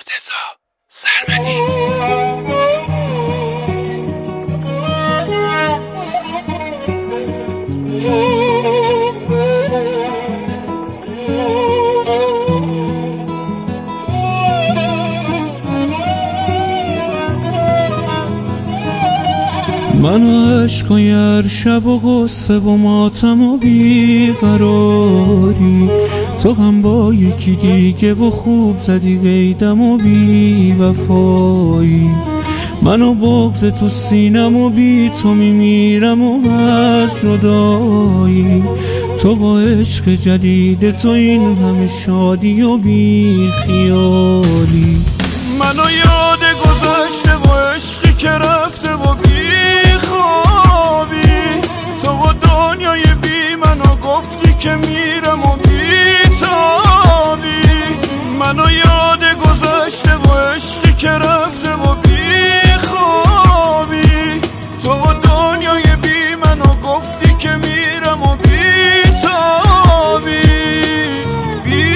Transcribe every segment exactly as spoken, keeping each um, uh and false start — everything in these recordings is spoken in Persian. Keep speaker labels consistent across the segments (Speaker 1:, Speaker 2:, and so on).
Speaker 1: مرتضی سرمدی.
Speaker 2: من و عشقای هر شب و غصه و ماتم و بیقراری، تو هم با یکی دیگه و خوب زدی قیدم و بی وفایی. من و بغض تو سینم و بی تو میمیرم و از جدایی. تو با عشق جدید تو این همه شادی و بی خیالی.
Speaker 3: منو یاد گذشته و عشقی که رفته و بی خوابی. تو و دنیای بی منو گفتی که میرم و بی تابی. منو یاد گذشته و عشقی که رفته و بی خوابی. تو و دنیای بی منو گفتی که میرم و بی تابی. بی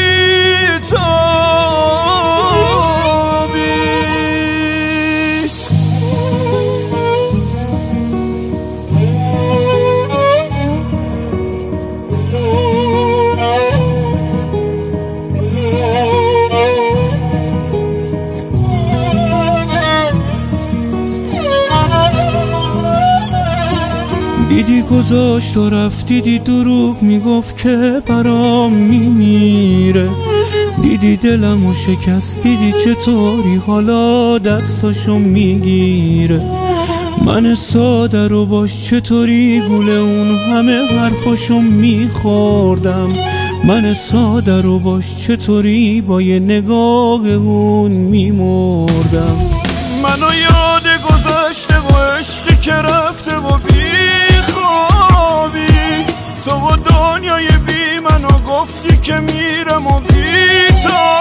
Speaker 2: دیدی گذاشت و رفت، دیدی دروغ میگفت که برام میمیره. دیدی دلمو شکست، دیدی چطوری حالا دستاشو میگیره. من ساده رو باش چطوری گوله اون همه حرفاشو میخوردم. من ساده رو باش چطوری با یه نگاه اون میمردم.
Speaker 3: منو یاد گذشته و عشقی که رفته و بی خوابی. تو و دنیای بی منو گفتی که میرم و بی تو